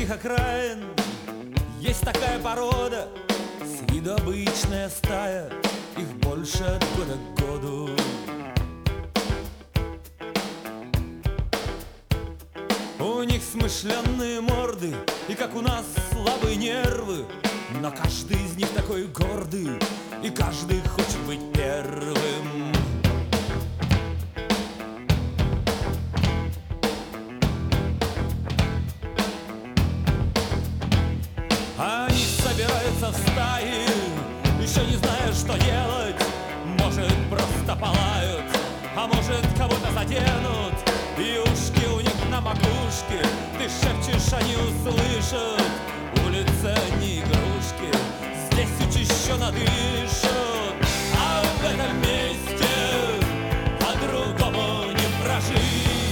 сельских окраин есть такая порода, с виду обычная стая, их больше от года к году. У них смышленные морды, и как у нас слабые нервы, но каждый из них такой гордый, и каждый хочет быть первым. Они собираются в стаи, еще не зная, что делать. Может, просто полают, а может, кого-то заденут. И ушки у них на макушке, ты шепчешь, они услышат. Улица не игрушки, здесь учащенно дышат. А в этом месте по-другому не прожить.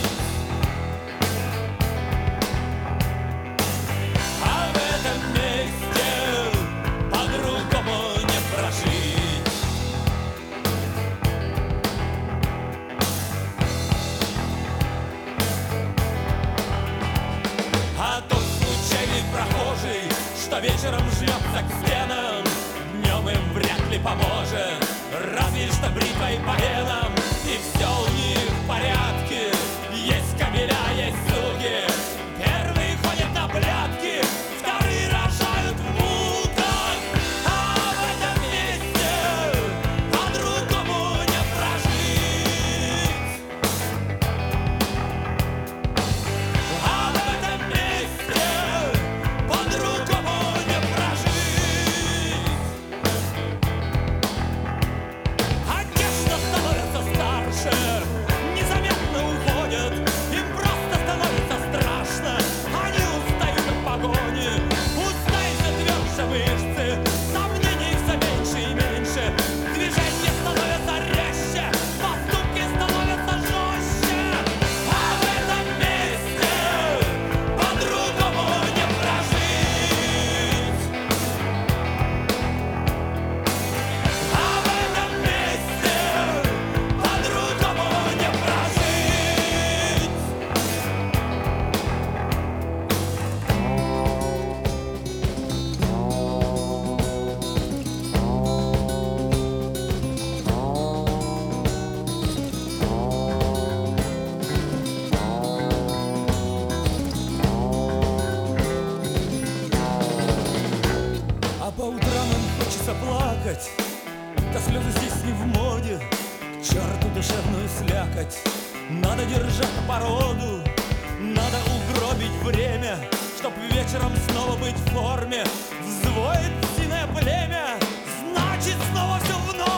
А в этом месте по-другому не прожить. А тот случайный прохожий, что вечером жмется к стенам, днем им вряд ли поможет, разве что бритвой по венам. И все у них в порядке, есть кабеля, есть слуги. Первые ходят на блядки, вторые рожают в муках. А в этом месте по-другому не прожить. А в этом месте по-другому не прожить. Одежда становится старше, незаметно уходят, им просто становится страшно. Они устают от погони, устают тверже мышцы, сомнений все меньше и меньше. Движения становятся резче, поступки становятся жестче. А в этом месте по-другому не прожить. А в этом месте по-другому не прожить. А по утрам им хочется плакать, да слезы здесь не в моде. К черту душевную слякоть, надо держать породу, надо угробить время, чтоб вечером снова быть в форме. Взвоет синое племя, значит снова все в норме.